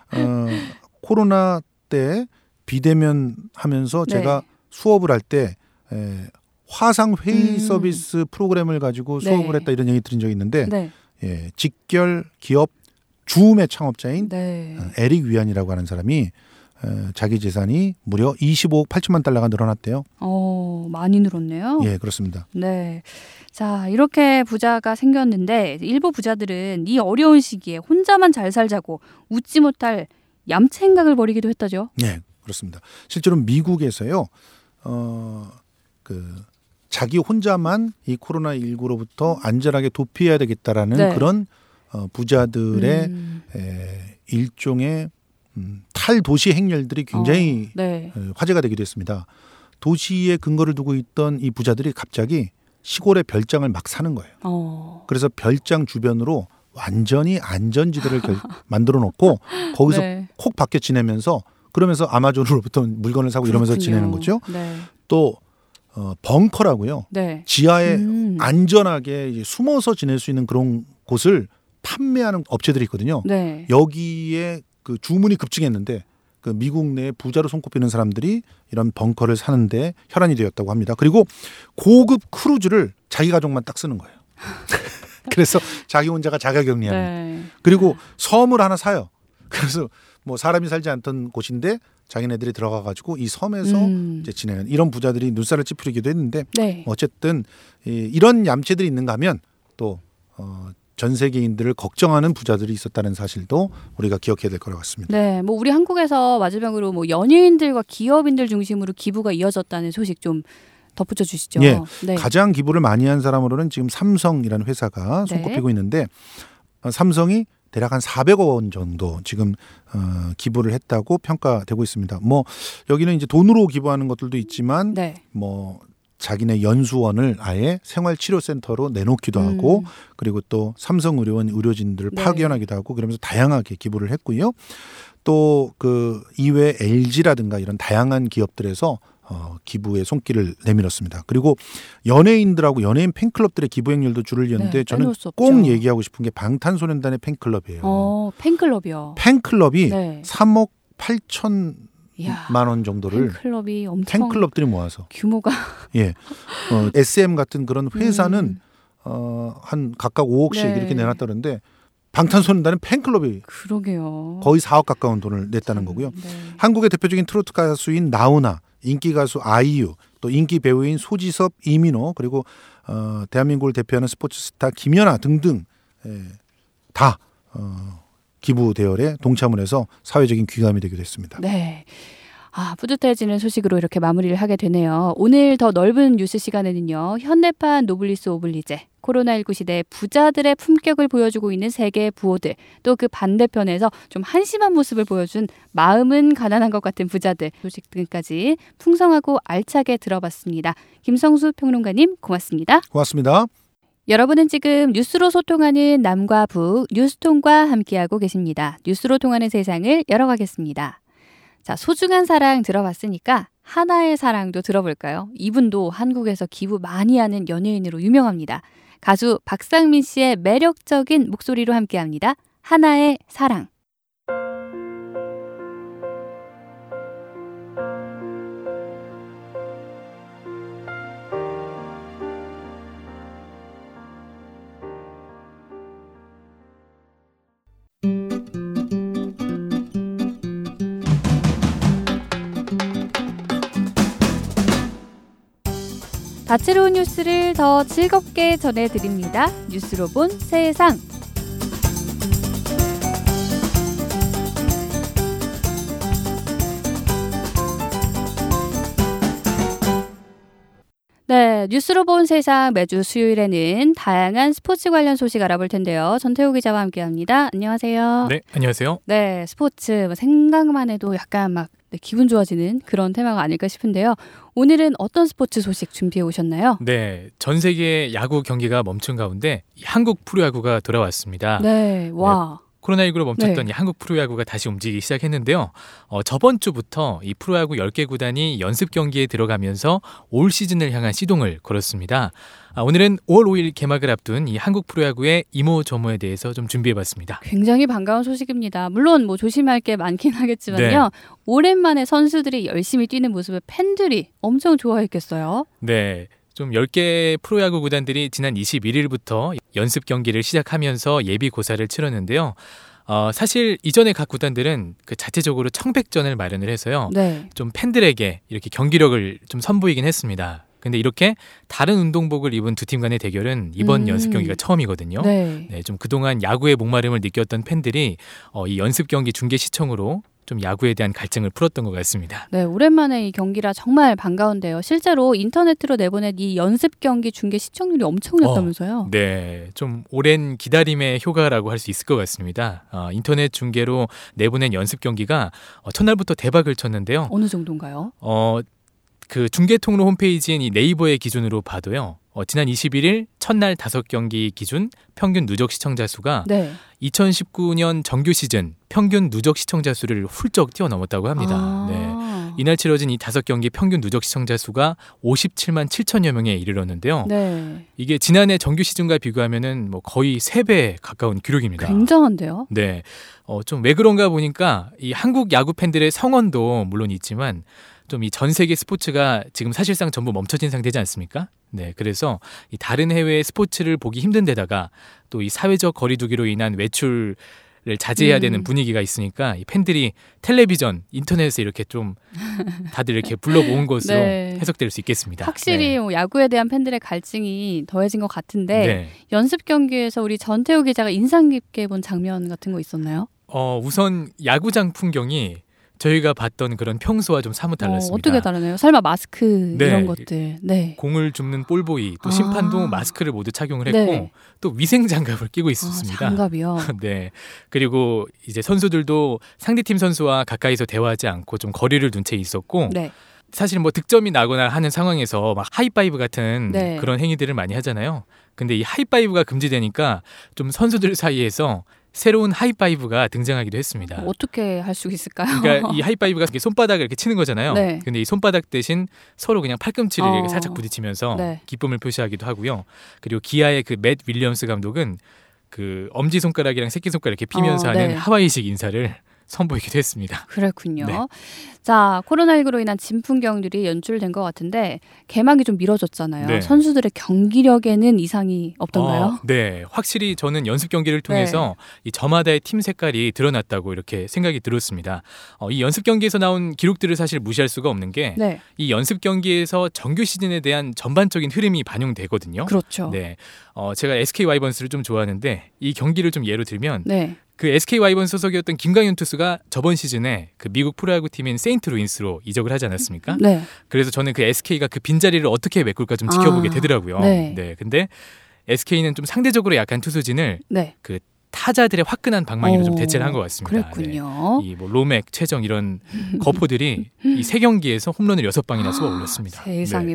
코로나 때 비대면 하면서 네. 제가 수업을 할 때 화상 회의 서비스 프로그램을 가지고 수업을 네. 했다 이런 얘기 들은 적이 있는데 네. 예, 직결 기업 줌의 창업자인 네. 에릭 위안이라고 하는 사람이 자기 재산이 무려 25억 8천만 달러가 늘어났대요. 많이 늘었네요. 예, 그렇습니다. 네. 자, 이렇게 부자가 생겼는데 일부 부자들은 이 어려운 시기에 혼자만 잘 살자고 웃지 못할 얌체 행각을 벌이기도 했다죠. 네, 그렇습니다. 실제로 미국에서요, 자기 혼자만 이 코로나19로부터 안전하게 도피해야 되겠다라는 네. 그런 부자들의 일종의 탈도시 행렬들이 굉장히 네. 화제가 되기도 했습니다. 도시에 근거를 두고 있던 이 부자들이 갑자기 시골에 별장을 막 사는 거예요. 그래서 별장 주변으로 완전히 안전지대를 만들어 놓고 거기서 네. 콕 박혀 지내면서 그러면서 아마존으로부터 물건을 사고 이러면서 그렇군요. 지내는 거죠. 네. 또 벙커라고요. 네. 지하에 안전하게 이제 숨어서 지낼 수 있는 그런 곳을 판매하는 업체들이 있거든요. 네. 여기에 그 주문이 급증했는데 그 미국 내 부자로 손꼽히는 사람들이 이런 벙커를 사는데 혈안이 되었다고 합니다. 그리고 고급 크루즈를 자기 가족만 딱 쓰는 거예요. 그래서 자기 혼자가 자가격리하는. 네. 그리고 섬을 하나 사요. 그래서 뭐 사람이 살지 않던 곳인데 자기네들이 들어가가지고 이 섬에서 이제 지내는 이런 부자들이 눈살을 찌푸리기도 했는데 네. 어쨌든 이런 얌체들이 있는가 하면 또 전 세계인들을 걱정하는 부자들이 있었다는 사실도 우리가 기억해야 될 거라고 같습니다. 네, 뭐 우리 한국에서 마지막으로 뭐 연예인들과 기업인들 중심으로 기부가 이어졌다는 소식 좀 덧붙여 주시죠. 예, 네. 가장 기부를 많이 한 사람으로는 지금 삼성이라는 회사가 손꼽히고 있는데 삼성이 대략 한 400억 원 정도 지금 기부를 했다고 평가되고 있습니다. 뭐 여기는 이제 돈으로 기부하는 것들도 있지만 네. 뭐 자기네 연수원을 아예 생활치료센터로 내놓기도 하고 그리고 또 삼성의료원 의료진들을 네. 파견하기도 하고 그러면서 다양하게 기부를 했고요. 또 그 이외 LG라든가 이런 다양한 기업들에서 기부의 손길을 내밀었습니다. 그리고 연예인들하고 연예인 팬클럽들의 기부행률도 줄을 이었는데 네, 저는 빼놓을 수 꼭 없죠. 얘기하고 싶은 게 방탄소년단의 팬클럽이에요. 팬클럽이요. 팬클럽이 네. 3억 8천만 이야, 원 정도를 팬클럽이 엄청 팬클럽들이 모아서 규모가 예, SM 같은 그런 회사는 한 각각 5억씩 네. 이렇게 내놨다는데 방탄소년단은 팬클럽이 그러게요. 거의 4억 가까운 돈을 냈다는 거고요. 네. 한국의 대표적인 트로트 가수인 나훈아, 인기 가수 아이유, 또 인기 배우인 소지섭, 이민호 그리고 대한민국을 대표하는 스포츠 스타 김연아 등등 다 기부 대열에 동참을 해서 사회적인 귀감이 되기도 했습니다. 네. 뿌듯해지는 소식으로 이렇게 마무리를 하게 되네요. 오늘 더 넓은 뉴스 시간에는요. 현대판 노블리스 오블리제, 코로나19 시대 부자들의 품격을 보여주고 있는 세계 부호들, 또 그 반대편에서 좀 한심한 모습을 보여준 마음은 가난한 것 같은 부자들 소식 등까지 풍성하고 알차게 들어봤습니다. 김성수 평론가님 고맙습니다. 고맙습니다. 여러분은 지금 뉴스로 소통하는 남과 북 뉴스통과 함께하고 계십니다. 뉴스로 통하는 세상을 열어가겠습니다. 자, 소중한 사랑 들어봤으니까 하나의 사랑도 들어볼까요? 이분도 한국에서 기부 많이 하는 연예인으로 유명합니다. 가수 박상민 씨의 매력적인 목소리로 함께합니다. 하나의 사랑. 다채로운 뉴스를 더 즐겁게 전해드립니다. 뉴스로 본 세상. 네, 뉴스로 본 세상 매주 수요일에는 다양한 스포츠 관련 소식 알아볼 텐데요. 전태호 기자와 함께합니다. 안녕하세요. 네, 안녕하세요. 네, 스포츠 생각만 해도 약간 막 기분 좋아지는 그런 테마가 아닐까 싶은데요. 오늘은 어떤 스포츠 소식 준비해 오셨나요? 네, 전 세계 야구 경기가 멈춘 가운데 한국 프로야구가 돌아왔습니다. 네, 와. 코로나19로 멈췄던 네. 이 한국 프로야구가 다시 움직이기 시작했는데요. 저번 주부터 이 프로야구 10개 구단이 연습 경기에 들어가면서 올 시즌을 향한 시동을 걸었습니다. 오늘은 5월 5일 개막을 앞둔 이 한국 프로야구의 이모저모에 대해서 좀 준비해봤습니다. 굉장히 반가운 소식입니다. 물론 뭐 조심할 게 많긴 하겠지만요. 네. 오랜만에 선수들이 열심히 뛰는 모습을 팬들이 엄청 좋아했겠어요. 네. 좀 10개 프로야구 구단들이 지난 21일부터 연습 경기를 시작하면서 예비 고사를 치렀는데요. 사실 이전에 각 구단들은 그 자체적으로 청백전을 마련을 해서요. 네. 좀 팬들에게 이렇게 경기력을 좀 선보이긴 했습니다. 근데 이렇게 다른 운동복을 입은 두 팀 간의 대결은 이번 연습 경기가 처음이거든요. 네. 네, 좀 그동안 야구의 목마름을 느꼈던 팬들이 이 연습 경기 중계 시청으로 좀 야구에 대한 갈증을 풀었던 것 같습니다. 네, 오랜만에 이 경기라 정말 반가운데요. 실제로 인터넷으로 내보낸 이 연습 경기 중계 시청률이 엄청났다면서요? 네, 좀 오랜 기다림의 효과라고 할 수 있을 것 같습니다. 인터넷 중계로 내보낸 연습 경기가 첫날부터 대박을 쳤는데요. 어느 정도인가요? 그 중계통로 홈페이지인 이 네이버의 기준으로 봐도요. 지난 21일 첫날 5경기 기준 평균 누적 시청자 수가 네. 2019년 정규 시즌 평균 누적 시청자 수를 훌쩍 뛰어넘었다고 합니다. 네. 이날 치러진 이 5경기 평균 누적 시청자 수가 57만 7천여 명에 이르렀는데요. 네. 이게 지난해 정규 시즌과 비교하면은 뭐 거의 3배 가까운 기록입니다. 굉장한데요? 네. 좀 왜 그런가 보니까 이 한국 야구 팬들의 성원도 물론 있지만 좀 이 전 세계 스포츠가 지금 사실상 전부 멈춰진 상태지 않습니까? 네, 그래서 이 다른 해외의 스포츠를 보기 힘든 데다가 또 이 사회적 거리두기로 인한 외출을 자제해야 되는 분위기가 있으니까 이 팬들이 텔레비전, 인터넷에 이렇게 좀 다들 이렇게 불러모은 것으로 네. 해석될 수 있겠습니다. 확실히 네. 뭐 야구에 대한 팬들의 갈증이 더해진 것 같은데 네. 연습 경기에서 우리 전태우 기자가 인상 깊게 본 장면 같은 거 있었나요? 우선 야구장 풍경이 저희가 봤던 그런 평소와 좀 사뭇 달랐습니다. 어떻게 다르나요? 설마 마스크 네. 이런 것들. 네. 공을 줍는 볼보이 또 심판도 마스크를 모두 착용을 했고 네. 또 위생 장갑을 끼고 있었습니다. 장갑이요. 네. 그리고 이제 선수들도 상대팀 선수와 가까이서 대화하지 않고 좀 거리를 둔 채 있었고 네. 사실 뭐 득점이 나거나 하는 상황에서 막 하이파이브 같은 네. 그런 행위들을 많이 하잖아요. 근데 이 하이파이브가 금지되니까 좀 선수들 사이에서 새로운 하이파이브가 등장하기도 했습니다. 어떻게 할 수 있을까요? 그러니까 이 하이파이브가 이렇게 손바닥을 이렇게 치는 거잖아요. 네. 근데 이 손바닥 대신 서로 그냥 팔꿈치를 이렇게 살짝 부딪히면서 네. 기쁨을 표시하기도 하고요. 그리고 기아의 그 맷 윌리엄스 감독은 그 엄지 손가락이랑 새끼 손가락 이렇게 피면서 네. 하는 하와이식 인사를 선보이기도 했습니다. 그렇군요. 네. 자, 코로나19로 인한 진풍경들이 연출된 것 같은데 개막이 좀 미뤄졌잖아요. 네. 선수들의 경기력에는 이상이 없던가요? 네, 확실히 저는 연습 경기를 통해서 이 저마다의 팀 색깔이 드러났다고 이렇게 생각이 들었습니다. 이 연습 경기에서 나온 기록들을 사실 무시할 수가 없는 게 이 네. 연습 경기에서 정규 시즌에 대한 전반적인 흐름이 반영되거든요. 그렇죠. 네, 제가 SK 와이번스를 좀 좋아하는데 이 경기를 좀 예로 들면 네. 그 SK 와이번스 소속이었던 김광현 투수가 저번 시즌에 그 미국 프로야구 팀인 세인트루인스로 이적을 하지 않았습니까? 네. 그래서 저는 그 SK가 그 빈자리를 어떻게 메꿀까 좀 지켜보게 되더라고요. 네. 근데 SK는 좀 상대적으로 약한 투수진을 네. 그 타자들의 화끈한 방망이로 좀 대체를 한 것 같습니다. 그랬군요. 이 뭐 로맥, 최정 이런 거포들이 이 세 경기에서 홈런을 6방이나 쏘아 올렸습니다. 세상에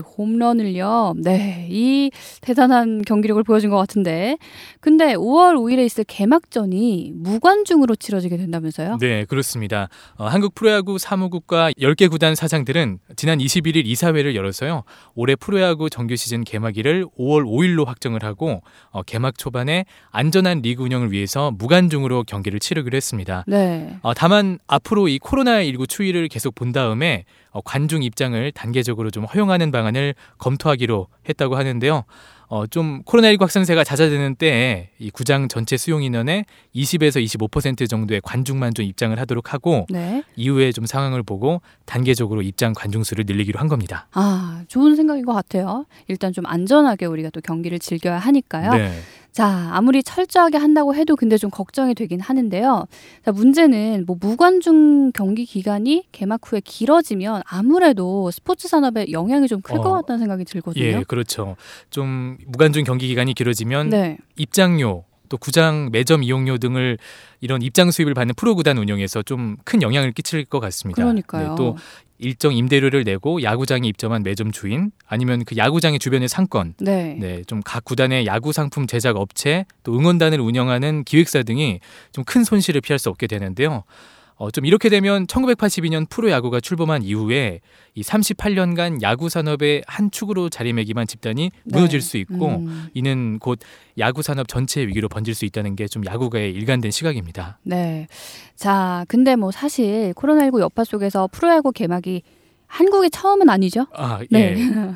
홈런을요. 네, 이 대단한 경기력을 보여준 것 같은데 근데 5월 5일에 있을 개막전이 무관중으로 치러지게 된다면서요? 네, 그렇습니다. 한국 프로야구 사무국과 10개 구단 사장들은 지난 21일 이사회를 열어서요. 올해 프로야구 정규 시즌 개막일을 5월 5일로 확정을 하고 개막 초반에 안전한 리그 운영을 위해서 무관중으로 경기를 치르기로 했습니다. 네. 다만 앞으로 이 코로나19 추이를 계속 본 다음에 관중 입장을 단계적으로 좀 허용하는 방안을 검토하기로 했다고 하는데요. 좀 코로나19 확산세가 잦아드는 때에 이 구장 전체 수용 인원의 20에서 25% 정도의 관중만 좀 입장을 하도록 하고 네. 이후에 좀 상황을 보고 단계적으로 입장 관중 수를 늘리기로 한 겁니다. 좋은 생각인 것 같아요. 일단 좀 안전하게 우리가 또 경기를 즐겨야 하니까요. 네. 자, 아무리 철저하게 한다고 해도 근데 좀 걱정이 되긴 하는데요. 자, 문제는 뭐 무관중 경기 기간이 개막 후에 길어지면 아무래도 스포츠 산업에 영향이 좀 클 것 같다는 생각이 들거든요. 예, 그렇죠. 좀 무관중 경기 기간이 길어지면 네. 입장료 또 구장 매점 이용료 등을 이런 입장 수입을 받는 프로구단 운영에서 좀 큰 영향을 끼칠 것 같습니다. 그러니까요. 네, 또 일정 임대료를 내고 야구장에 입점한 매점 주인 아니면 그 야구장의 주변의 상권 네. 좀 각 구단의 야구 상품 제작 업체 또 응원단을 운영하는 기획사 등이 좀 큰 손실을 피할 수 없게 되는데요. 좀 이렇게 되면 1982년 프로야구가 출범한 이후에 이 38년간 야구 산업의 한 축으로 자리매김한 집단이 무너질 수 있고 이는 곧 야구 산업 전체의 위기로 번질 수 있다는 게 좀 야구가의 일관된 시각입니다. 네. 자, 근데 뭐 사실 코로나19 여파 속에서 프로야구 개막이 한국이 처음은 아니죠? 예.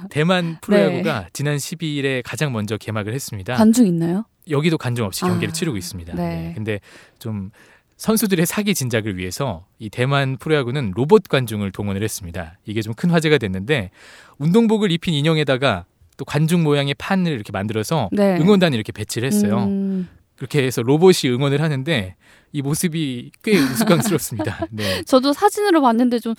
대만 프로야구가 지난 12일에 가장 먼저 개막을 했습니다. 관중 있나요? 여기도 관중 없이 경기를 치르고 있습니다. 네. 근데 좀 선수들의 사기 진작을 위해서 이 대만 프로야구는 로봇 관중을 동원을 했습니다. 이게 좀 큰 화제가 됐는데 운동복을 입힌 인형에다가 또 관중 모양의 판을 이렇게 만들어서 응원단을 이렇게 배치를 했어요. 그렇게 해서 로봇이 응원을 하는데 이 모습이 꽤 우스꽝스럽습니다. 네. 저도 사진으로 봤는데 좀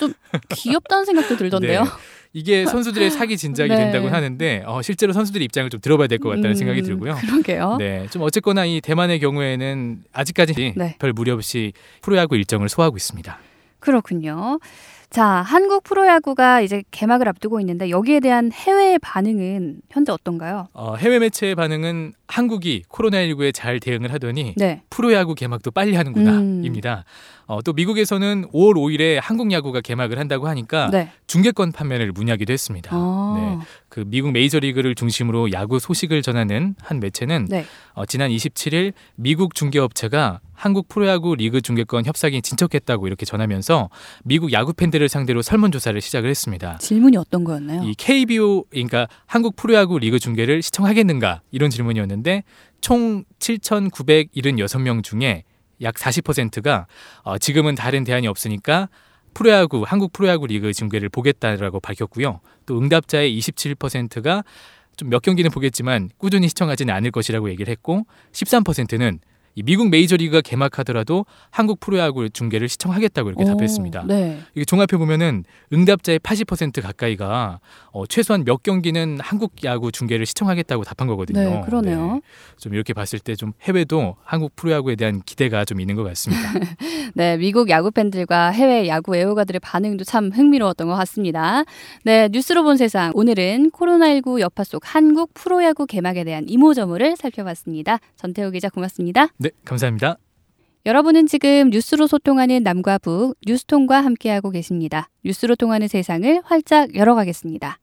귀엽다는 생각도 들던데요. 네. 이게 선수들의 사기 진작이 된다고 하는데 실제로 선수들의 입장을 좀 들어봐야 될 것 같다는 생각이 들고요. 그러게요. 네, 좀 어쨌거나 이 대만의 경우에는 아직까지 별 무리 없이 프로야구 일정을 소화하고 있습니다. 그렇군요. 자, 한국 프로야구가 이제 개막을 앞두고 있는데 여기에 대한 해외 반응은 현재 어떤가요? 해외 매체의 반응은 한국이 코로나19에 잘 대응을 하더니 프로야구 개막도 빨리 하는구나입니다. 또 미국에서는 5월 5일에 한국 야구가 개막을 한다고 하니까 중계권 판매를 문의하기도 했습니다. 네, 그 미국 메이저리그를 중심으로 야구 소식을 전하는 한 매체는 지난 27일 미국 중계업체가 한국 프로야구 리그 중계권 협상이 진척했다고 이렇게 전하면서 미국 야구 팬들을 상대로 설문조사를 시작을 했습니다. 질문이 어떤 거였나요? 이 KBO, 그러니까 한국 프로야구 리그 중계를 시청하겠는가 이런 질문이었는데 총 7,976명 중에 약 40%가 지금은 다른 대안이 없으니까 프로야구, 한국 프로야구 리그 중계를 보겠다라고 밝혔고요. 또 응답자의 27%가 좀 몇 경기는 보겠지만 꾸준히 시청하지는 않을 것이라고 얘기를 했고 13%는 이 미국 메이저리그가 개막하더라도 한국 프로야구 중계를 시청하겠다고 이렇게 답했습니다. 네. 이게 종합해 보면은 응답자의 80% 가까이가 최소한 몇 경기는 한국 야구 중계를 시청하겠다고 답한 거거든요. 네, 그러네요. 네. 좀 이렇게 봤을 때 좀 해외도 한국 프로야구에 대한 기대가 좀 있는 것 같습니다. 네, 미국 야구 팬들과 해외 야구 애호가들의 반응도 참 흥미로웠던 것 같습니다. 네, 뉴스로 본 세상. 오늘은 코로나19 여파 속 한국 프로야구 개막에 대한 이모저모를 살펴봤습니다. 전태호 기자 고맙습니다. 네, 감사합니다. 여러분은 지금 뉴스로 소통하는 남과 북, 뉴스통과 함께하고 계십니다. 뉴스로 통하는 세상을 활짝 열어가겠습니다.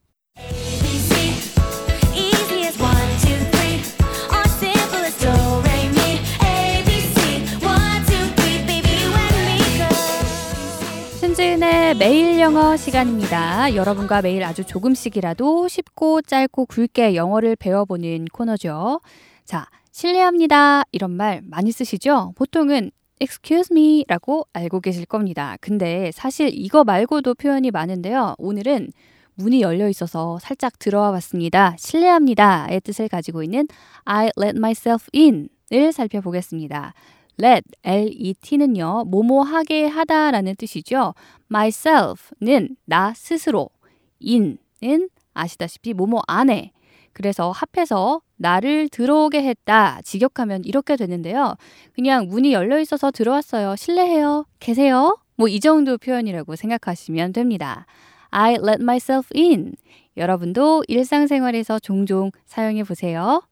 신지은의 매일 영어 시간입니다. 여러분과 매일 아주 조금씩이라도 쉽고 짧고 굵게 영어를 배워보는 코너죠. 자, 실례합니다. 이런 말 많이 쓰시죠? 보통은 excuse me 라고 알고 계실 겁니다. 근데 사실 이거 말고도 표현이 많은데요. 오늘은 문이 열려 있어서 살짝 들어와 봤습니다. 실례합니다의 뜻을 가지고 있는 I let myself in을 살펴보겠습니다. let, L-E-T는요. 뭐뭐 하게 하다라는 뜻이죠. myself는 나 스스로, in은 아시다시피 뭐뭐 안에. 그래서 합해서 나를 들어오게 했다. 직역하면 이렇게 되는데요. 그냥 문이 열려 있어서 들어왔어요. 실례해요. 계세요? 뭐 이 정도 표현이라고 생각하시면 됩니다. I let myself in. 여러분도 일상생활에서 종종 사용해 보세요.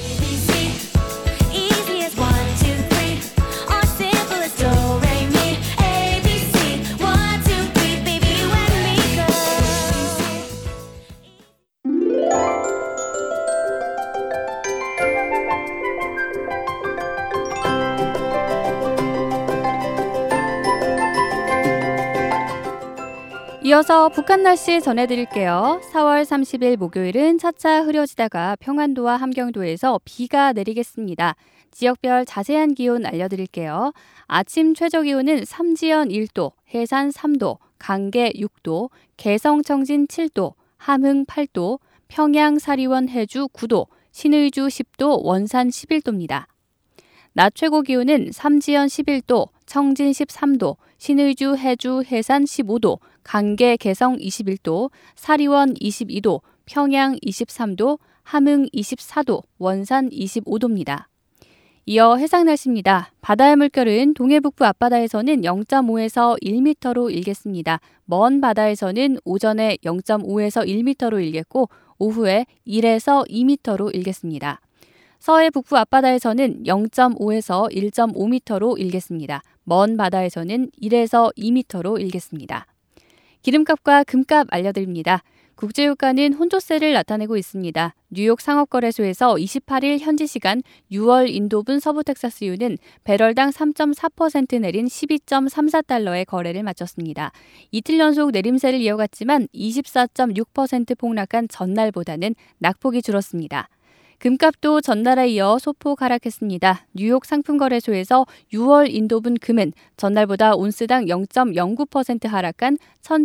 이어서 북한 날씨 전해드릴게요. 4월 30일 목요일은 차차 흐려지다가 평안도와 함경도에서 비가 내리겠습니다. 지역별 자세한 기온 알려드릴게요. 아침 최저기온은 삼지연 1도, 해산 3도, 강계 6도, 개성 청진 7도, 함흥 8도, 평양 사리원 해주 9도, 신의주 10도, 원산 11도입니다. 낮 최고 기온은 삼지연 11도, 청진 13도, 신의주 해주 해산 15도, 강계 개성 21도, 사리원 22도, 평양 23도, 함흥 24도, 원산 25도입니다. 이어 해상 날씨입니다. 바다의 물결은 동해북부 앞바다에서는 0.5에서 1m로 일겠습니다. 먼 바다에서는 오전에 0.5에서 1m로 일겠고 오후에 1에서 2m로 일겠습니다. 서해 북부 앞바다에서는 0.5에서 1.5m로 일겠습니다. 먼 바다에서는 1에서 2m로 일겠습니다. 기름값과 금값 알려드립니다. 국제유가는 혼조세를 나타내고 있습니다. 뉴욕 상업거래소에서 28일 현지 시간 6월 인도분 서부 텍사스유는 배럴당 3.4% 내린 12.34달러의 거래를 마쳤습니다. 이틀 연속 내림세를 이어갔지만 24.6% 폭락한 전날보다는 낙폭이 줄었습니다. 금값도 전날에 이어 소폭 하락했습니다. 뉴욕 상품거래소에서 6월 인도분 금은 전날보다 온스당 0.09% 하락한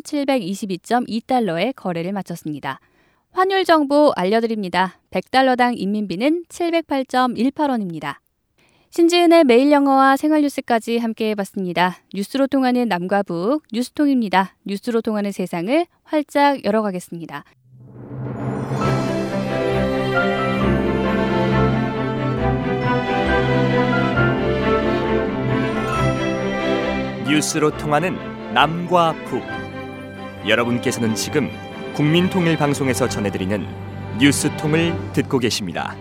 1,722.2달러의 거래를 마쳤습니다. 환율 정보 알려드립니다. 100달러당 인민비는 708.18원입니다. 신지은의 매일 영어와 생활 뉴스까지 함께해봤습니다. 뉴스로 통하는 남과 북, 뉴스통입니다. 뉴스로 통하는 세상을 활짝 열어가겠습니다. 뉴스로 통하는 남과 북. 여러분께서는 지금 국민통일방송에서 전해드리는 뉴스통을 듣고 계십니다.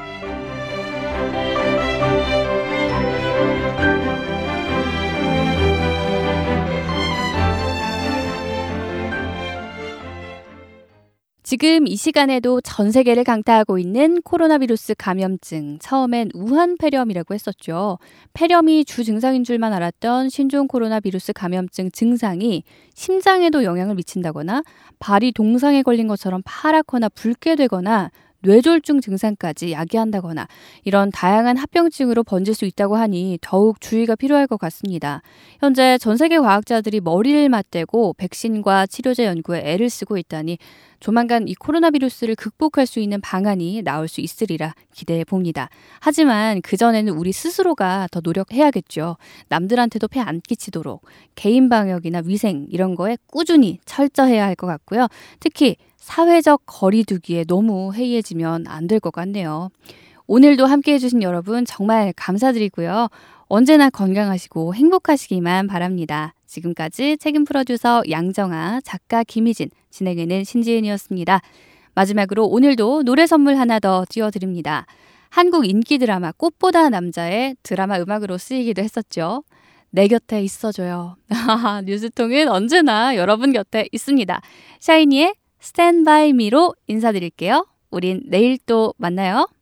지금 이 시간에도 전 세계를 강타하고 있는 코로나 바이러스 감염증, 처음엔 우한 폐렴이라고 했었죠. 폐렴이 주 증상인 줄만 알았던 신종 코로나 바이러스 감염증 증상이 심장에도 영향을 미친다거나 발이 동상에 걸린 것처럼 파랗거나 붉게 되거나 뇌졸중 증상까지 야기한다거나 이런 다양한 합병증으로 번질 수 있다고 하니 더욱 주의가 필요할 것 같습니다. 현재 전 세계 과학자들이 머리를 맞대고 백신과 치료제 연구에 애를 쓰고 있다니 조만간 이 코로나 비루스를 극복할 수 있는 방안이 나올 수 있으리라 기대해 봅니다. 하지만 그전에는 우리 스스로가 더 노력해야겠죠. 남들한테도 폐 안 끼치도록 개인 방역이나 위생 이런 거에 꾸준히 철저해야 할 것 같고요. 특히 사회적 거리 두기에 너무 해이해지면 안 될 것 같네요. 오늘도 함께해 주신 여러분 정말 감사드리고요. 언제나 건강하시고 행복하시기만 바랍니다. 지금까지 책임 프로듀서 양정아, 작가 김희진, 진행에는 신지은이었습니다. 마지막으로 오늘도 노래 선물 하나 더 띄워드립니다. 한국 인기 드라마 꽃보다 남자의 드라마 음악으로 쓰이기도 했었죠. 내 곁에 있어줘요. 뉴스통은 언제나 여러분 곁에 있습니다. 샤이니의 Stand By Me로 인사드릴게요. 우린 내일 또 만나요.